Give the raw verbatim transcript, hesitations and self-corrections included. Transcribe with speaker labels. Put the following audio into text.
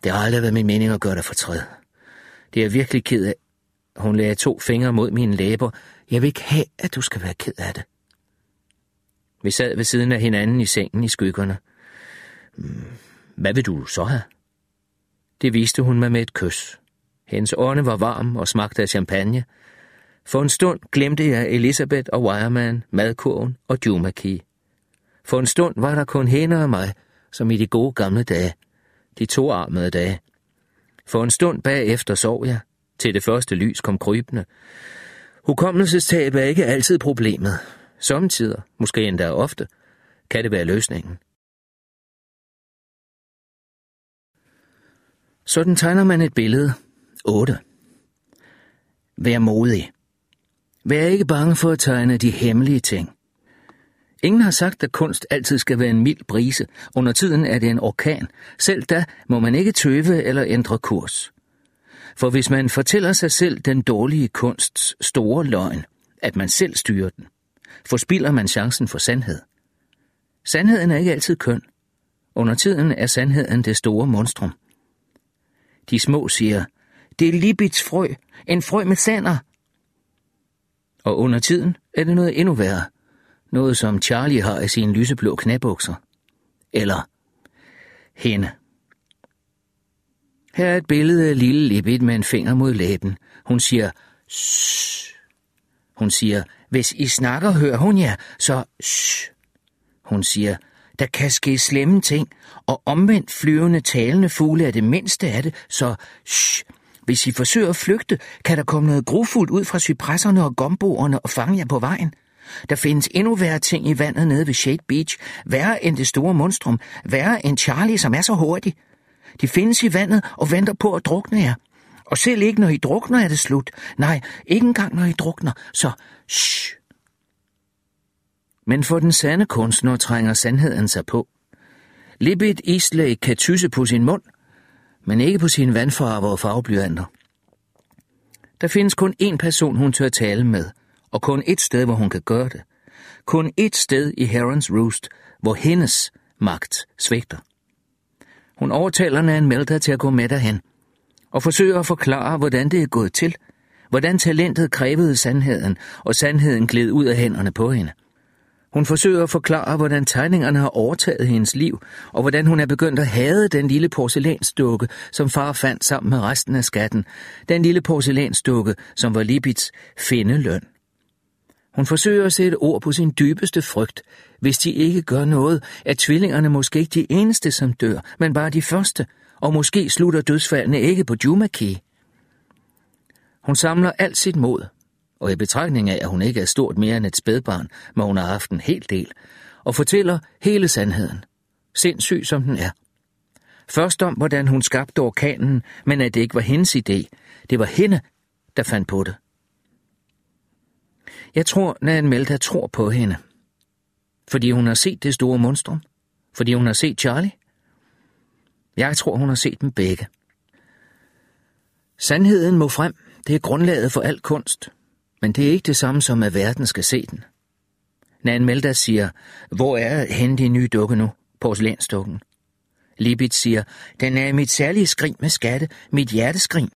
Speaker 1: Det har aldrig været min mening at gøre dig fortræd. Det er jeg virkelig ked af. Hun lagde to fingre mod mine læber. Jeg vil ikke have, at du skal være ked af det. Vi sad ved siden af hinanden i sengen i skyggerne. Hvad vil du så have? Det viste hun mig med et kys. Hendes ånde var varm og smagte af champagne. For en stund glemte jeg Elizabeth og Wireman, madkurven og Jumakey. For en stund var der kun hende og mig, som i de gode gamle dage, de toarmede dage. For en stund bagefter sov jeg, til det første lys kom krybende. Hukommelsestab er ikke altid problemet. Sommetider, måske endda ofte, kan det være løsningen. Sådan tegner man et billede. otte. Vær modig. Vær ikke bange for at tegne de hemmelige ting. Ingen har sagt, at kunst altid skal være en mild brise. Under tiden er det en orkan. Selv da må man ikke tøve eller ændre kurs. For hvis man fortæller sig selv den dårlige kunsts store løgn, at man selv styrer den, forspilder man chancen for sandhed. Sandheden er ikke altid køn. Under tiden er sandheden det store monstrum. De små siger, det er Libits frø, en frø med sander. Og under tiden er det noget endnu værre. Noget som Charlie har i sine lyseblå knæbukser. Eller hende. Her er et billede af lille Libit med en finger mod læben. Hun siger, shh. Hun siger, hvis I snakker, hører hun jer, så shh. Hun siger, der kan ske slemme ting, og omvendt flyvende talende fugle er det mindste af det, så shh. Hvis I forsøger at flygte, kan der komme noget grufuldt ud fra cypresserne og gomboerne og fange jer på vejen. Der findes endnu værre ting i vandet nede ved Shade Beach, værre end det store monstrum, værre end Charlie, som er så hurtig. De findes i vandet og venter på at drukne jer. Og selv ikke når I drukner er det slut. Nej, ikke engang når I drukner, så shh. Men for den sande kunstner trænger sandheden sig på. Libet Eastlake kan tysse på sin mund, men ikke på sine vandfarver og farveblyanter. Der findes kun én person, hun tør tale med, og kun ét sted, hvor hun kan gøre det. Kun ét sted i Heron's Roost, hvor hendes magt svigter. Hun overtaler Nan Melder til at gå med derhen, og forsøger at forklare, hvordan det er gået til, hvordan talentet krævede sandheden, og sandheden gled ud af hænderne på hende. Hun forsøger at forklare, hvordan tegningerne har overtaget hendes liv, og hvordan hun er begyndt at hade den lille porcelænsdukke, som far fandt sammen med resten af skatten. Den lille porcelænsdukke, som var Libits findeløn. Hun forsøger at sætte ord på sin dybeste frygt. Hvis de ikke gør noget, er tvillingerne måske ikke de eneste, som dør, men bare de første, og måske slutter dødsfaldene ikke på Jumakey. Hun samler alt sit mod, og i betragtning af, at hun ikke er stort mere end et spædbarn, må hun have haft en hel del, og fortæller hele sandheden, sindssyg som den er. Først om, hvordan hun skabte orkanen, men at det ikke var hendes idé. Det var hende, der fandt på det. Jeg tror, Nan Melder tror på hende. Fordi hun har set det store monstrum. Fordi hun har set Charlie. Jeg tror, hun har set dem begge. Sandheden må frem. Det er grundlaget for al kunst. Men det er ikke det samme som, at verden skal se den. Nan Melder siger, hvor er hende de nye dukke nu? Porcelænsdukken. Libit siger, den er mit særlige skrin med skatte, mit hjerteskrin.